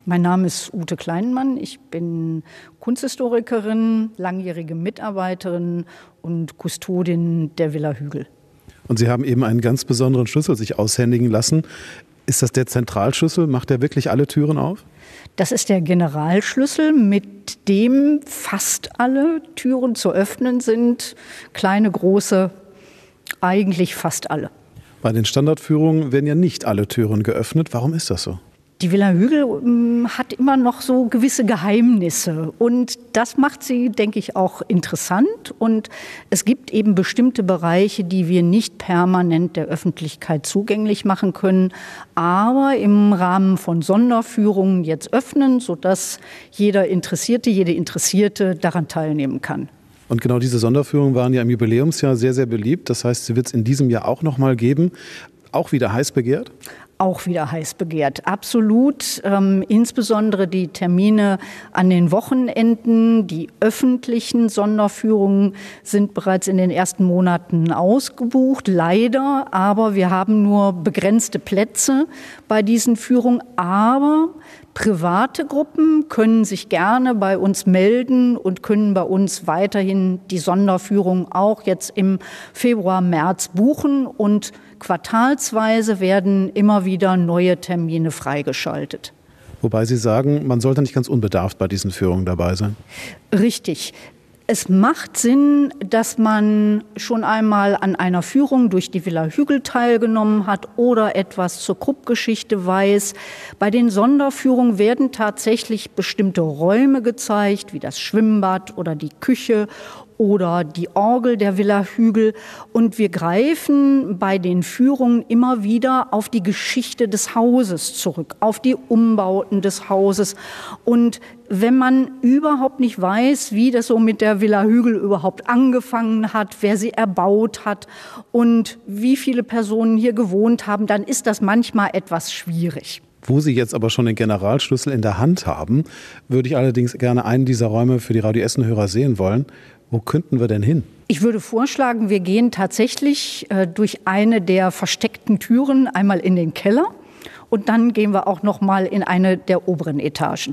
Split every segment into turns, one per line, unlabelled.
Mein Name ist Ute Kleinmann. Ich bin Kunsthistorikerin, langjährige Mitarbeiterin und Kustodin der Villa Hügel.
Und Sie haben eben einen ganz besonderen Schlüssel sich aushändigen lassen. Ist das der Zentralschlüssel? Macht der wirklich alle Türen auf?
Das ist der Generalschlüssel, mit dem fast alle Türen zu öffnen sind. Kleine, große, eigentlich fast alle.
Bei den Standardführungen werden ja nicht alle Türen geöffnet. Warum ist das so?
Die Villa Hügel hat immer noch so gewisse Geheimnisse und das macht sie, denke ich, auch interessant. Und es gibt eben bestimmte Bereiche, die wir nicht permanent der Öffentlichkeit zugänglich machen können, aber im Rahmen von Sonderführungen jetzt öffnen, sodass jeder Interessierte, jede Interessierte daran teilnehmen kann.
Und genau diese Sonderführungen waren ja im Jubiläumsjahr sehr, sehr beliebt. Das heißt, sie wird es in diesem Jahr auch noch mal geben. Auch wieder heiß begehrt?
Auch wieder heiß begehrt, absolut. Insbesondere die Termine an den Wochenenden, die öffentlichen Sonderführungen sind bereits in den ersten Monaten ausgebucht, leider. Aber wir haben nur begrenzte Plätze bei diesen Führungen. Aber private Gruppen können sich gerne bei uns melden und können bei uns weiterhin die Sonderführung auch jetzt im Februar, März buchen. Und quartalsweise werden immer wieder neue Termine freigeschaltet.
Wobei Sie sagen, man sollte nicht ganz unbedarft bei diesen Führungen dabei sein.
Richtig. Es macht Sinn, dass man schon einmal an einer Führung durch die Villa Hügel teilgenommen hat oder etwas zur Krupp-Geschichte weiß. Bei den Sonderführungen werden tatsächlich bestimmte Räume gezeigt, wie das Schwimmbad oder die Küche oder die Orgel der Villa Hügel. Und wir greifen bei den Führungen immer wieder auf die Geschichte des Hauses zurück, auf die Umbauten des Hauses. Und wenn man überhaupt nicht weiß, wie das so mit der Villa Hügel überhaupt angefangen hat, wer sie erbaut hat und wie viele Personen hier gewohnt haben, dann ist das manchmal etwas schwierig.
Wo Sie jetzt aber schon den Generalschlüssel in der Hand haben, würde ich allerdings gerne einen dieser Räume für die Radio Essen-Hörer sehen wollen. Wo könnten wir denn hin?
Ich würde vorschlagen, wir gehen tatsächlich durch eine der versteckten Türen einmal in den Keller und dann gehen wir auch noch mal in eine der oberen Etagen.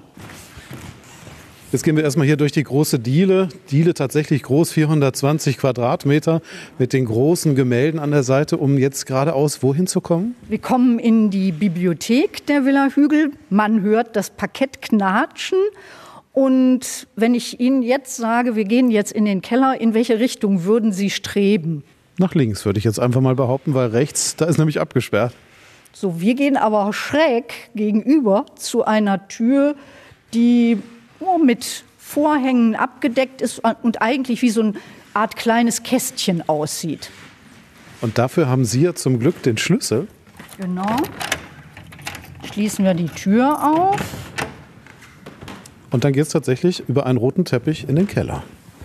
Jetzt gehen wir erstmal hier durch die große Diele. Diele tatsächlich groß, 420 Quadratmeter mit den großen Gemälden an der Seite, um jetzt geradeaus wohin zu kommen?
Wir kommen in die Bibliothek der Villa Hügel. Man hört das Parkett knatschen. Und wenn ich Ihnen jetzt sage, wir gehen jetzt in den Keller, in welche Richtung würden Sie streben?
Nach links würde ich jetzt einfach mal behaupten, weil rechts, da ist nämlich abgesperrt.
So, wir gehen aber schräg gegenüber zu einer Tür, die mit Vorhängen abgedeckt ist und eigentlich wie so eine Art kleines Kästchen aussieht.
Und dafür haben Sie ja zum Glück den Schlüssel.
Genau. Schließen wir die Tür auf.
Und dann geht es tatsächlich über einen roten Teppich in den Keller.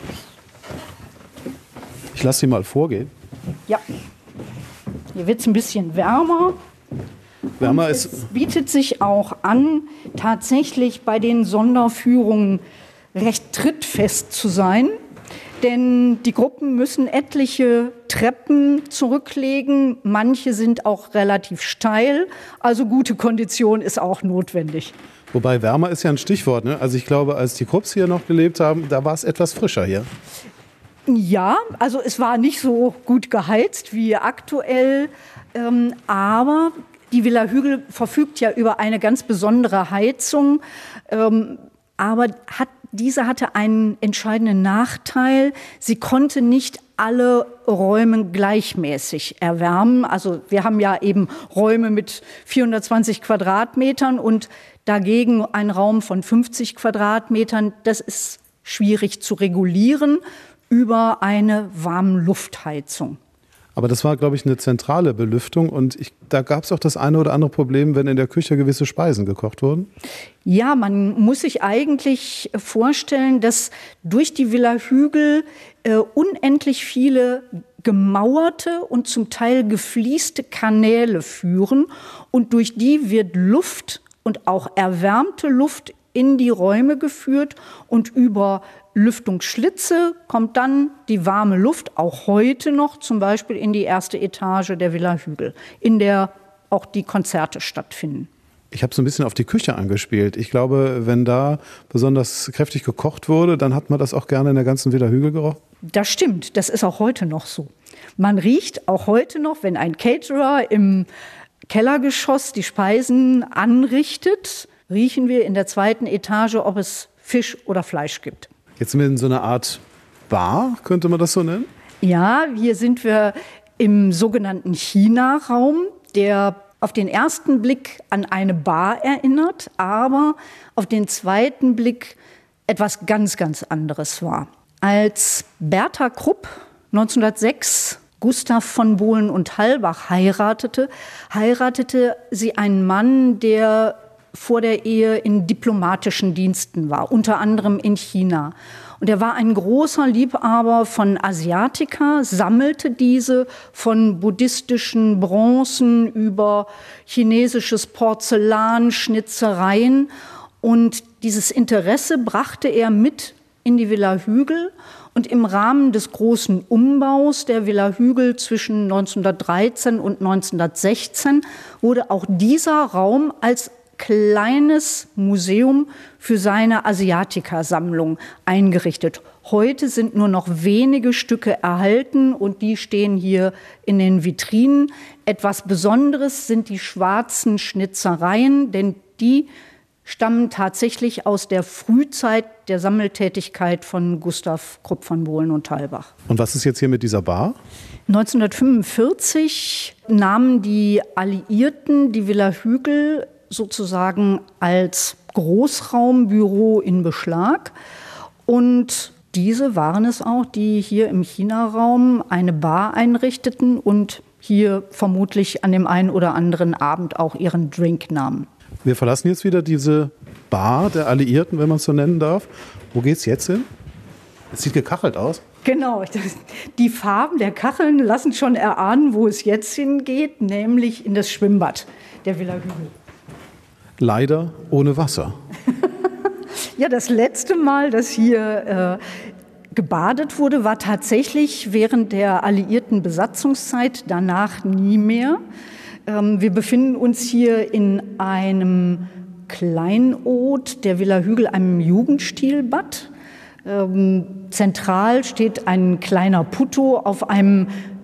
Ich lasse Sie mal vorgehen.
Ja. Hier wird es ein bisschen wärmer.
Wärmer
es bietet sich auch an, tatsächlich bei den Sonderführungen recht trittfest zu sein. Denn die Gruppen müssen etliche Treppen zurücklegen. Manche sind auch relativ steil. Also gute Kondition ist auch notwendig.
Wobei wärmer ist ja ein Stichwort, ne? Also ich glaube, als die Krupps hier noch gelebt haben, da war es etwas frischer hier.
Ja, also es war nicht so gut geheizt wie aktuell. Aber die Villa Hügel verfügt ja über eine ganz besondere Heizung. Aber diese hatte einen entscheidenden Nachteil. Sie konnte nicht alle Räume gleichmäßig erwärmen. Also wir haben ja eben Räume mit 420 Quadratmetern und dagegen ein Raum von 50 Quadratmetern. Das ist schwierig zu regulieren über eine Warmluftheizung.
Aber das war, glaube ich, eine zentrale Belüftung und da gab es auch das eine oder andere Problem, wenn in der Küche gewisse Speisen gekocht wurden?
Ja, man muss sich eigentlich vorstellen, dass durch die Villa Hügel unendlich viele gemauerte und zum Teil gefließte Kanäle führen und durch die wird Luft und auch erwärmte Luft in die Räume geführt und über Lüftungsschlitze kommt dann die warme Luft, auch heute noch, zum Beispiel in die erste Etage der Villa Hügel, in der auch die Konzerte stattfinden.
Ich habe so ein bisschen auf die Küche angespielt. Ich glaube, wenn da besonders kräftig gekocht wurde, dann hat man das auch gerne in der ganzen Villa Hügel gerochen.
Das stimmt, das ist auch heute noch so. Man riecht auch heute noch, wenn ein Caterer im Kellergeschoss die Speisen anrichtet, riechen wir in der 2. Etage, ob es Fisch oder Fleisch gibt.
Jetzt sind wir in so einer Art Bar, könnte man das so nennen?
Ja, hier sind wir im sogenannten China-Raum, der auf den ersten Blick an eine Bar erinnert, aber auf den zweiten Blick etwas ganz, ganz anderes war. Als Bertha Krupp 1906 Gustav von Bohlen und Halbach heiratete sie einen Mann, der vor der Ehe in diplomatischen Diensten war, unter anderem in China. Und er war ein großer Liebhaber von Asiatica, sammelte diese von buddhistischen Bronzen über chinesisches Porzellan, Schnitzereien. Und dieses Interesse brachte er mit in die Villa Hügel. Und im Rahmen des großen Umbaus der Villa Hügel zwischen 1913 und 1916 wurde auch dieser Raum als kleines Museum für seine Asiatica-Sammlung eingerichtet. Heute sind nur noch wenige Stücke erhalten und die stehen hier in den Vitrinen. Etwas Besonderes sind die schwarzen Schnitzereien, denn die stammen tatsächlich aus der Frühzeit der Sammeltätigkeit von Gustav Krupp von Bohlen und Halbach.
Und was ist jetzt hier mit dieser Bar?
1945 nahmen die Alliierten die Villa Hügel sozusagen als Großraumbüro in Beschlag. Und diese waren es auch, die hier im China-Raum eine Bar einrichteten und hier vermutlich an dem einen oder anderen Abend auch ihren Drink nahmen.
Wir verlassen jetzt wieder diese Bar der Alliierten, wenn man es so nennen darf. Wo geht's jetzt hin? Es sieht gekachelt aus.
Genau, die Farben der Kacheln lassen schon erahnen, wo es jetzt hingeht, nämlich in das Schwimmbad der Villa Hügel.
Leider ohne Wasser.
Ja, das letzte Mal, dass hier gebadet wurde, war tatsächlich während der alliierten Besatzungszeit, danach nie mehr. Wir befinden uns hier in einem Kleinod der Villa Hügel, einem Jugendstilbad. Zentral steht ein kleiner Putto auf einem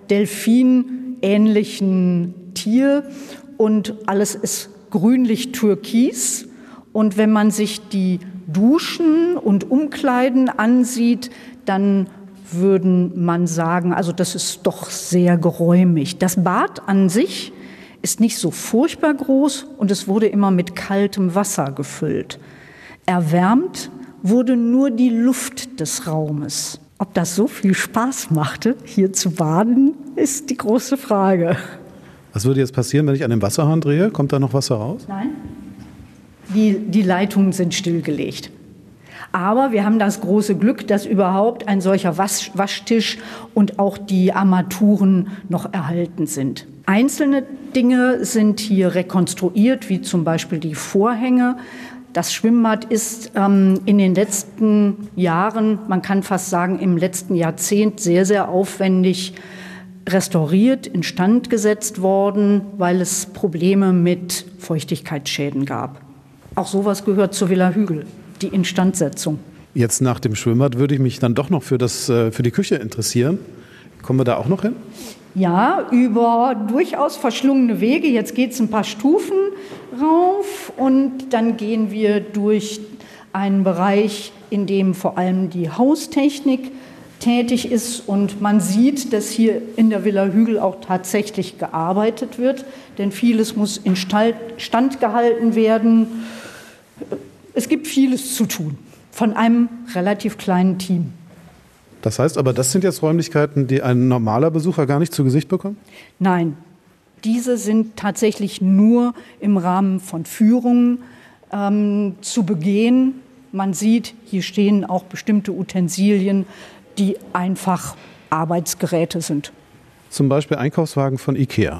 delfinähnlichen Tier und alles ist grünlich-türkis. Und wenn man sich die Duschen und Umkleiden ansieht, dann würde man sagen, also das ist doch sehr geräumig. Das Bad an sich ist nicht so furchtbar groß und es wurde immer mit kaltem Wasser gefüllt. Erwärmt wurde nur die Luft des Raumes. Ob das so viel Spaß machte, hier zu baden, ist die große Frage.
Was würde jetzt passieren, wenn ich an den Wasserhahn drehe? Kommt da noch Wasser raus?
Nein. Die Leitungen sind stillgelegt. Aber wir haben das große Glück, dass überhaupt ein solcher Waschtisch und auch die Armaturen noch erhalten sind. Einzelne Dinge sind hier rekonstruiert, wie zum Beispiel die Vorhänge. Das Schwimmbad ist in den letzten Jahren, man kann fast sagen im letzten Jahrzehnt, sehr, sehr aufwendig restauriert, instand gesetzt worden, weil es Probleme mit Feuchtigkeitsschäden gab. Auch sowas gehört zur Villa Hügel, die Instandsetzung.
Jetzt nach dem Schwimmbad würde ich mich dann doch noch für die Küche interessieren. Kommen wir da auch noch hin?
Ja, über durchaus verschlungene Wege. Jetzt geht es ein paar Stufen rauf und dann gehen wir durch einen Bereich, in dem vor allem die Haustechnik tätig ist. Und man sieht, dass hier in der Villa Hügel auch tatsächlich gearbeitet wird, denn vieles muss instand gehalten werden. Es gibt vieles zu tun von einem relativ kleinen Team.
Das heißt aber, das sind jetzt Räumlichkeiten, die ein normaler Besucher gar nicht zu Gesicht bekommt?
Nein, diese sind tatsächlich nur im Rahmen von Führungen zu begehen. Man sieht, hier stehen auch bestimmte Utensilien, die einfach Arbeitsgeräte sind.
Zum Beispiel Einkaufswagen von IKEA.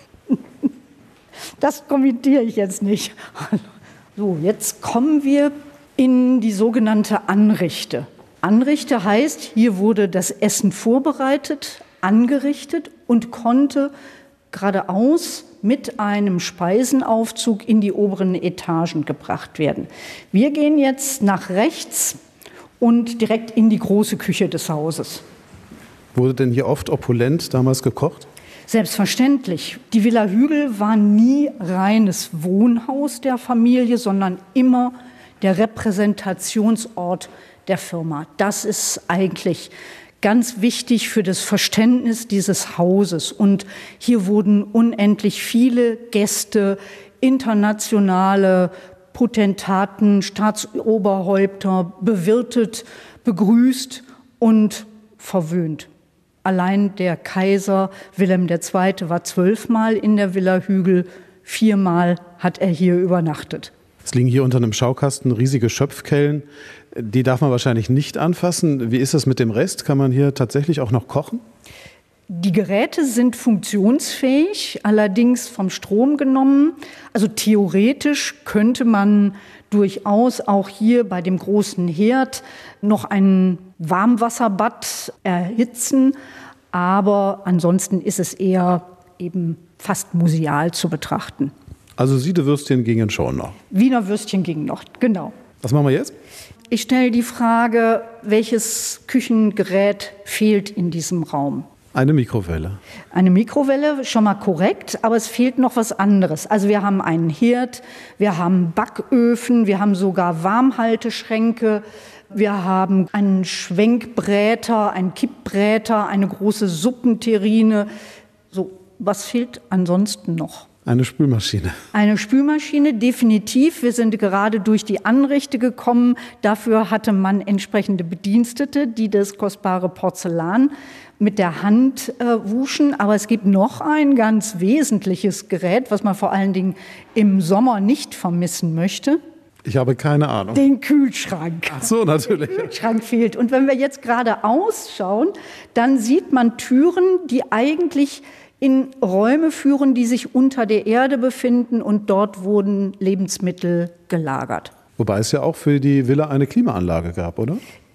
Das kommentiere ich jetzt nicht. So, jetzt kommen wir in die sogenannte Anrichte. Anrichte heißt, hier wurde das Essen vorbereitet, angerichtet und konnte geradeaus mit einem Speisenaufzug in die oberen Etagen gebracht werden. Wir gehen jetzt nach rechts und direkt in die große Küche des Hauses.
Wurde denn hier oft opulent damals gekocht?
Selbstverständlich. Die Villa Hügel war nie reines Wohnhaus der Familie, sondern immer der Repräsentationsort der Firma. Das ist eigentlich ganz wichtig für das Verständnis dieses Hauses. Und hier wurden unendlich viele Gäste, internationale Potentaten, Staatsoberhäupter bewirtet, begrüßt und verwöhnt. Allein der Kaiser Wilhelm II. War 12 Mal in der Villa Hügel, 4 Mal hat er hier übernachtet.
Es liegen hier unter einem Schaukasten riesige Schöpfkellen. Die darf man wahrscheinlich nicht anfassen. Wie ist das mit dem Rest? Kann man hier tatsächlich auch noch kochen?
Die Geräte sind funktionsfähig, allerdings vom Strom genommen. Also theoretisch könnte man durchaus auch hier bei dem großen Herd noch ein Warmwasserbad erhitzen. Aber ansonsten ist es eher eben fast museal zu betrachten.
Also Siedewürstchen gingen schon noch.
Wiener Würstchen gingen noch, genau.
Was machen wir jetzt?
Ich stelle die Frage, welches Küchengerät fehlt in diesem Raum?
Eine Mikrowelle.
Eine Mikrowelle, schon mal korrekt, aber es fehlt noch was anderes. Also wir haben einen Herd, wir haben Backöfen, wir haben sogar Warmhalteschränke, wir haben einen Schwenkbräter, einen Kippbräter, eine große Suppenterrine. So, was fehlt ansonsten noch?
Eine Spülmaschine.
Eine Spülmaschine, definitiv. Wir sind gerade durch die Anrichte gekommen. Dafür hatte man entsprechende Bedienstete, die das kostbare Porzellan mit der Hand wuschen. Aber es gibt noch ein ganz wesentliches Gerät, was man vor allen Dingen im Sommer nicht vermissen möchte.
Ich habe keine Ahnung.
Den Kühlschrank.
Ach so, natürlich.
Der Kühlschrank fehlt. Und wenn wir jetzt gerade ausschauen, dann sieht man Türen, die eigentlich in Räume führen, die sich unter der Erde befinden, und dort wurden Lebensmittel gelagert.
Wobei es ja auch für die Villa eine Klimaanlage gab, oder?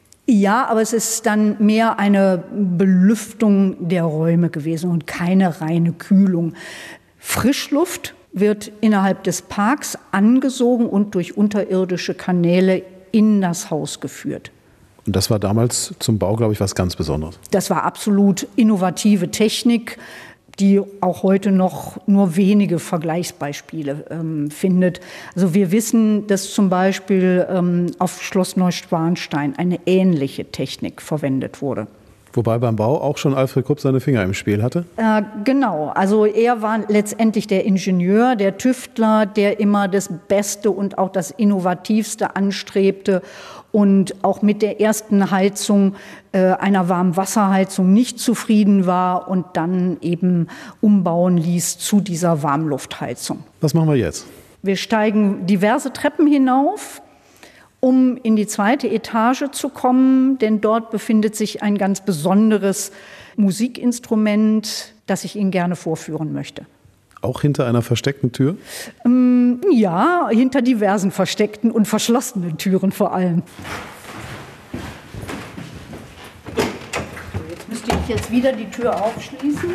Ja, aber es ist dann mehr eine Belüftung der Räume gewesen und keine reine Kühlung. Frischluft wird innerhalb des Parks angesogen und durch unterirdische Kanäle in das Haus geführt.
Und das war damals zum Bau, glaube ich, was ganz Besonderes.
Das war absolut innovative Technik, die auch heute noch nur wenige Vergleichsbeispiele findet. Also wir wissen, dass zum Beispiel auf Schloss Neuschwanstein eine ähnliche Technik verwendet wurde.
Wobei beim Bau auch schon Alfred Krupp seine Finger im Spiel hatte?
Genau, also er war letztendlich der Ingenieur, der Tüftler, der immer das Beste und auch das Innovativste anstrebte und auch mit der ersten Heizung, einer Warmwasserheizung, nicht zufrieden war und dann eben umbauen ließ zu dieser Warmluftheizung.
Was machen wir jetzt?
Wir steigen diverse Treppen hinauf, um in die 2. Etage zu kommen, denn dort befindet sich ein ganz besonderes Musikinstrument, das ich Ihnen gerne vorführen möchte.
Auch hinter einer versteckten Tür?
Ja, hinter diversen versteckten und verschlossenen Türen vor allem. Jetzt müsste ich jetzt wieder die Tür aufschließen.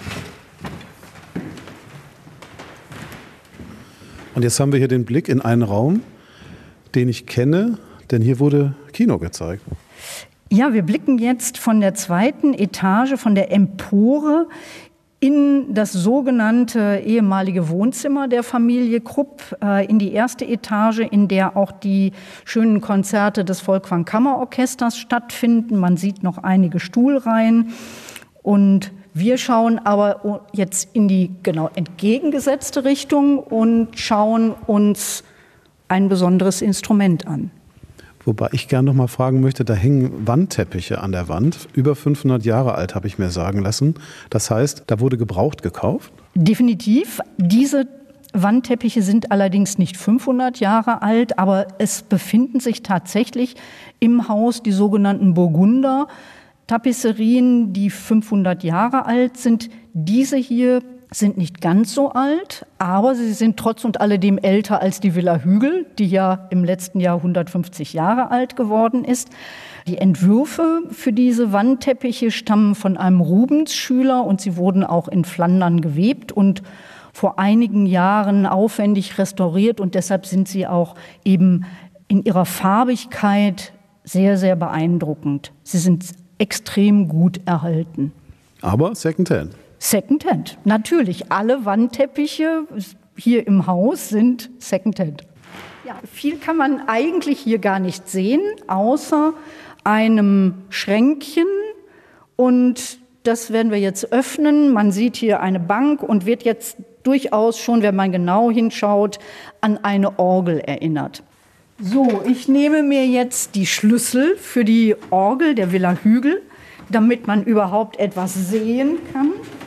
Und jetzt haben wir hier den Blick in einen Raum, den ich kenne, denn hier wurde Kino gezeigt.
Ja, wir blicken jetzt von der 2. Etage, von der Empore, in das sogenannte ehemalige Wohnzimmer der Familie Krupp, in die 1. Etage, in der auch die schönen Konzerte des Folkwang Kammerorchesters stattfinden. Man sieht noch einige Stuhlreihen. Und wir schauen aber jetzt in die genau entgegengesetzte Richtung und schauen uns ein besonderes Instrument an.
Wobei ich gerne noch mal fragen möchte, da hängen Wandteppiche an der Wand. Über 500 Jahre alt, habe ich mir sagen lassen. Das heißt, da wurde gebraucht gekauft?
Definitiv. Diese Wandteppiche sind allerdings nicht 500 Jahre alt, aber es befinden sich tatsächlich im Haus die sogenannten Burgunder Tapisserien, die 500 Jahre alt sind. Diese hier sind nicht ganz so alt, aber sie sind trotz und alledem älter als die Villa Hügel, die ja im letzten Jahr 150 Jahre alt geworden ist. Die Entwürfe für diese Wandteppiche stammen von einem Rubens-Schüler und sie wurden auch in Flandern gewebt und vor einigen Jahren aufwendig restauriert und deshalb sind sie auch eben in ihrer Farbigkeit sehr, sehr beeindruckend. Sie sind extrem gut erhalten.
Aber Secondhand.
Secondhand, natürlich. Alle Wandteppiche hier im Haus sind Secondhand. Ja, viel kann man eigentlich hier gar nicht sehen, außer einem Schränkchen. Und das werden wir jetzt öffnen. Man sieht hier eine Bank und wird jetzt durchaus schon, wenn man genau hinschaut, an eine Orgel erinnert. So, ich nehme mir jetzt die Schlüssel für die Orgel der Villa Hügel, damit man überhaupt etwas sehen kann.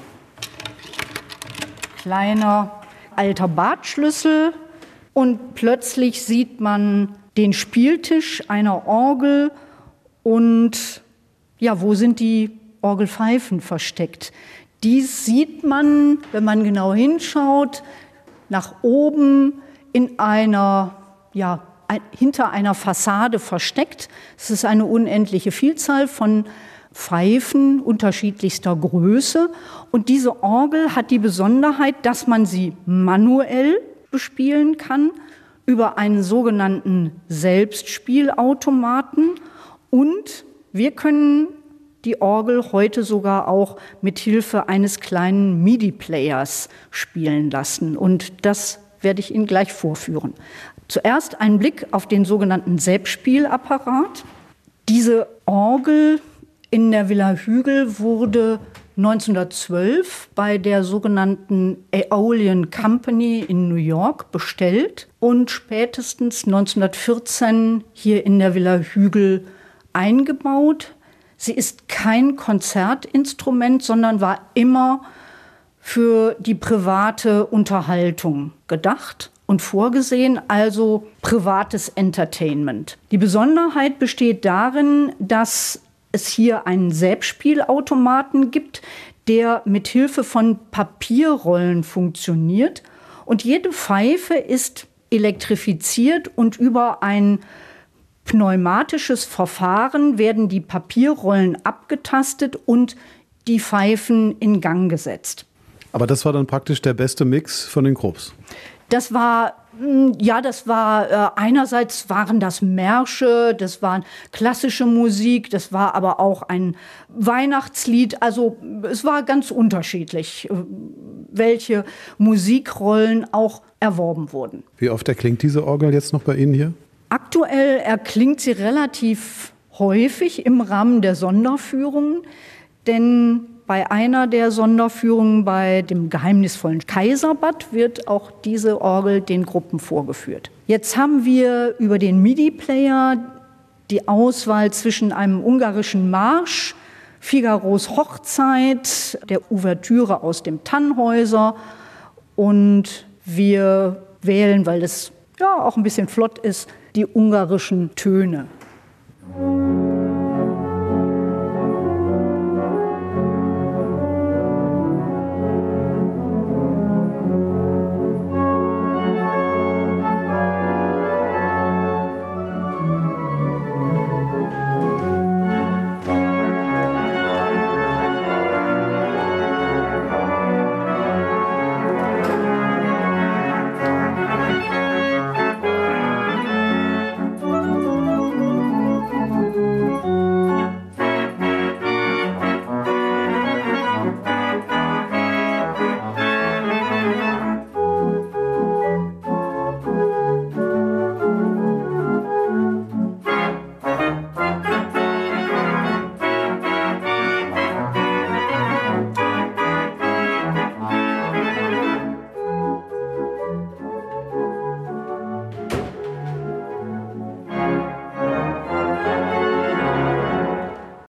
Kleiner alter Bartschlüssel und plötzlich sieht man den Spieltisch einer Orgel und ja, wo sind die Orgelpfeifen versteckt? Dies sieht man, wenn man genau hinschaut, nach oben in einer, ja, hinter einer Fassade versteckt. Es ist eine unendliche Vielzahl von Pfeifen unterschiedlichster Größe. Und diese Orgel hat die Besonderheit, dass man sie manuell bespielen kann über einen sogenannten Selbstspielautomaten. Und wir können die Orgel heute sogar auch mit Hilfe eines kleinen MIDI-Players spielen lassen. Und das werde ich Ihnen gleich vorführen. Zuerst ein Blick auf den sogenannten Selbstspielapparat. Diese Orgel in der Villa Hügel wurde 1912 bei der sogenannten Aeolian Company in New York bestellt und spätestens 1914 hier in der Villa Hügel eingebaut. Sie ist kein Konzertinstrument, sondern war immer für die private Unterhaltung gedacht und vorgesehen, also privates Entertainment. Die Besonderheit besteht darin, dass es hier einen Selbstspielautomaten gibt, der mit Hilfe von Papierrollen funktioniert. Und jede Pfeife ist elektrifiziert und über ein pneumatisches Verfahren werden die Papierrollen abgetastet und die Pfeifen in Gang gesetzt.
Aber das war dann praktisch der beste Mix von den Krupps?
Das war einerseits waren das Märsche, das war klassische Musik, das war aber auch ein Weihnachtslied. Also es war ganz unterschiedlich, welche Musikrollen auch erworben wurden.
Wie oft erklingt diese Orgel jetzt noch bei Ihnen hier?
Aktuell erklingt sie relativ häufig im Rahmen der Sonderführungen, denn bei einer der Sonderführungen bei dem geheimnisvollen Kaiserbad wird auch diese Orgel den Gruppen vorgeführt. Jetzt haben wir über den MIDI-Player die Auswahl zwischen einem ungarischen Marsch, Figaros Hochzeit, der Ouvertüre aus dem Tannhäuser und wir wählen, weil es ja auch ein bisschen flott ist, die ungarischen Töne.